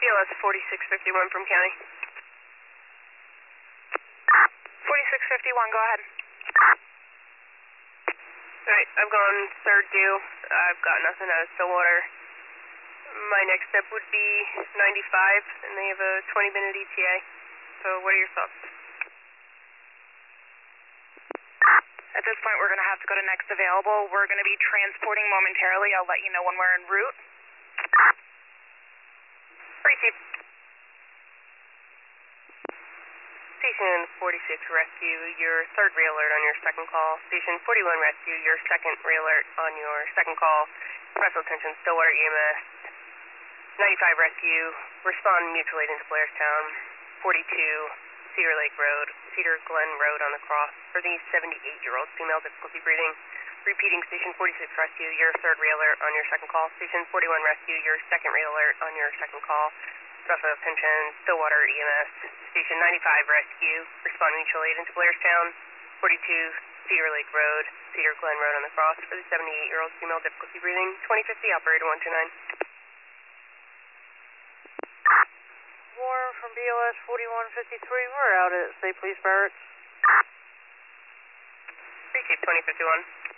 BLS 4651 from County. 4651, go ahead. Alright, I've gone third due. I've got nothing out of Stillwater. My next step would be 95, and they have a 20-minute ETA. So what are your thoughts? At this point, we're going to have to go to next available. We're going to be transporting momentarily. I'll let you know when we're en route. Receive. Station 46 Rescue, your third re-alert on your second call. Station 41 Rescue, your second re-alert on your second call. Special attention, Stillwater EMS. 95 Rescue, respond mutual aid into Blairstown. 42 Cedar Lake Road, Cedar Glen Road on the cross for the 78-year-old female difficulty breathing. Repeating, Station 46 Rescue, your third re-alert on your second call. Station 41 Rescue, your second re-alert on your second call. Special attention, Stillwater EMS. Station 95 Rescue, respond mutual aid into Blairstown. 42 Cedar Lake Road, Cedar Glen Road on the cross for the 78-year-old female difficulty breathing. 2050, operator 129. Warren from BLS 4153, we're out at State Police Barracks. Receive 2051.